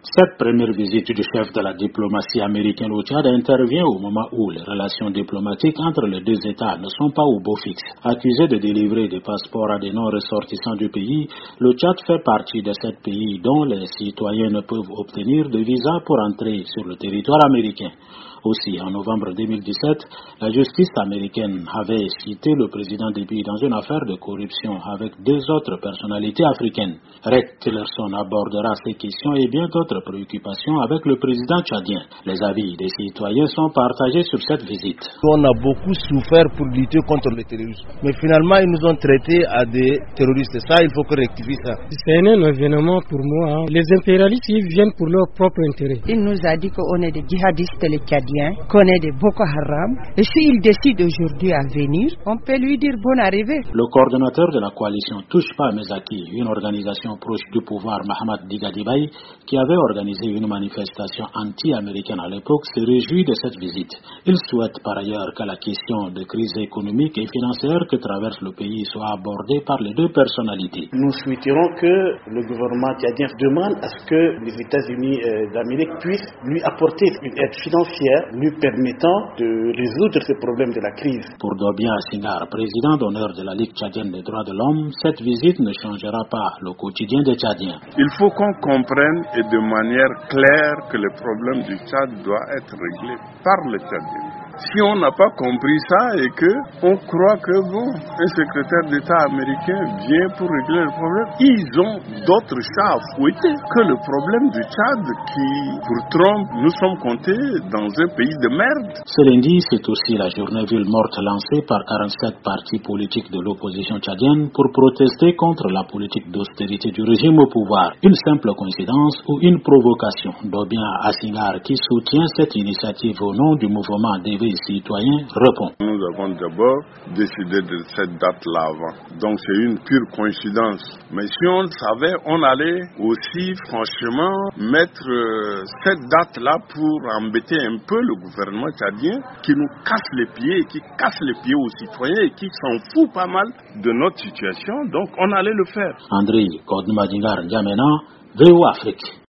Cette première visite du chef de la diplomatie américaine au Tchad intervient au moment où les relations diplomatiques entre les deux États ne sont pas au beau fixe. Accusé de délivrer des passeports à des non-ressortissants du pays, le Tchad fait partie de 7 pays dont les citoyens ne peuvent obtenir de visa pour entrer sur le territoire américain. Aussi, en novembre 2017, la justice américaine avait cité le président Déby dans une affaire de corruption avec 2 autres personnalités africaines. Rex Tillerson abordera ces questions et bien d'autres préoccupations avec le président tchadien. Les avis des citoyens sont partagés sur cette visite. On a beaucoup souffert pour lutter contre le terrorisme, mais finalement ils nous ont traités à des terroristes. Ça, il faut que rectifier ça. C'est un événement pour moi. Les impérialistes, ils viennent pour leur propre intérêt. Il nous a dit qu'on est des djihadistes, les Tchadiens, qu'on est des Boko Haram. Et s'il décide aujourd'hui à venir, on peut lui dire bonne arrivée. Le coordonnateur de la coalition Touche pas à mes acquis, une organisation proche du pouvoir, Mahamat Digadibaye, qui avait organisé une manifestation anti-américaine à l'époque, se réjouit de cette visite. Il souhaite par ailleurs que la question de crise économique et financière que traverse le pays soit abordée par les 2 personnalités. Nous souhaiterons que le gouvernement tchadien demande à ce que les États-Unis d'Amérique puissent lui apporter une aide financière lui permettant de résoudre ces problèmes de la crise. Pour Dobien Assingar, président d'honneur de la Ligue tchadienne des droits de l'homme, cette visite ne changera pas le quotidien des Tchadiens. Il faut qu'on comprenne et de manière claire que le problème du Tchad doit être réglé par les Tchadiens. Si on n'a pas compris ça et que on croit que un secrétaire d'État américain vient pour régler le problème, ils ont d'autres chats à fouetter que le problème du Tchad qui, pour Trump, nous sommes comptés dans un pays de merde. Ce lundi, c'est aussi la journée ville morte lancée par 47 partis politiques de l'opposition tchadienne pour protester contre la politique d'austérité du régime au pouvoir. Une simple coïncidence ou une provocation? Dobien Assingar, qui soutient cette initiative au nom du mouvement des citoyens, répond. Nous avons d'abord décidé de cette date-là avant. Donc c'est une pure coïncidence. Mais si on le savait, on allait aussi franchement mettre cette date-là pour embêter un peu le gouvernement tchadien qui nous casse les pieds, qui casse les pieds aux citoyens et qui s'en fout pas mal de notre situation. Donc on allait le faire. André Kodmadingar Djamena, VOA Afrique.